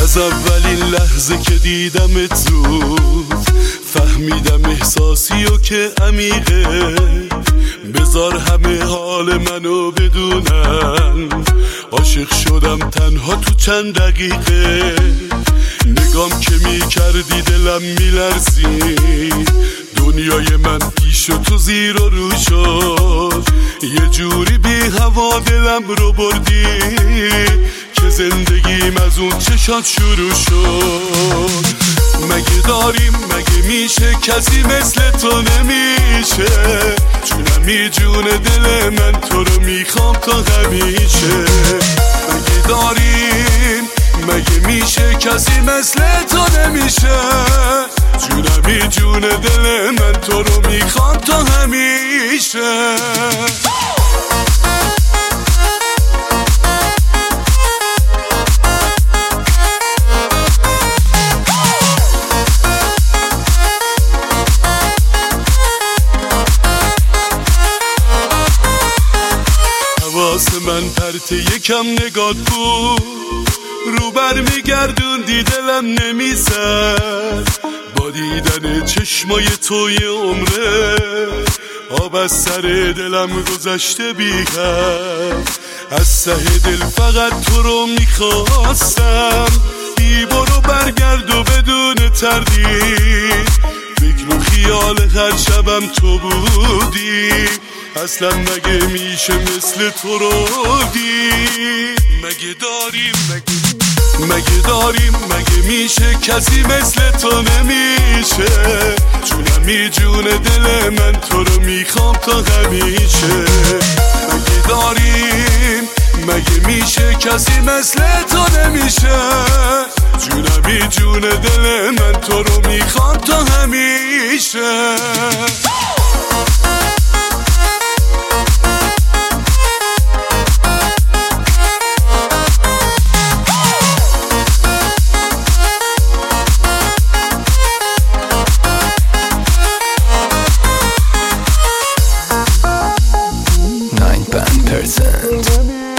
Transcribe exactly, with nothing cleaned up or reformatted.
از اولین لحظه که دیدمت زود فهمیدم احساسی و که عمیقه. بذار همه حال منو بدونن، عاشق شدم تنها تو چند دقیقه. نگام که میکردی دلم میلرزید، دنیای من پیش و تو زیر و رو شد. یه جوری بی هوا دلم رو بردی که زندگیم از اون چشات شروع شد. مگه داریم مگه میشه کسی مثل تو نمیشه؟ جونمی جون دل من تو رو میخوام تا همیشه. مگه داریم مگه میشه کسی مثل تو نمیشه؟ جونمی جون دل من تو رو میخوام تا همیشه. حواس من پرت یکم نگات بود، رو بر میگردوندی دلم نمیزد. با دیدن چشمای توی عمره آب از سر دلم گذشته بی‌حد. از ته دل فقط تو رو میخواستم، بی برو برگرد و بدون تردید. فکر و خیال هر شبم تو بودی، اصلا مگه میشه مثل تو رو دید؟ مگه داریم مگه مگه داریم مگه میشه کسی مثل تو نمیشه؟ جونمی جون دل من تو رو میخوام تا همیشه. مگه داریم مگه میشه کسی مثل تو نمیشه؟ جونمی جون دل من تو رو میخوام تا همیشه. nine percent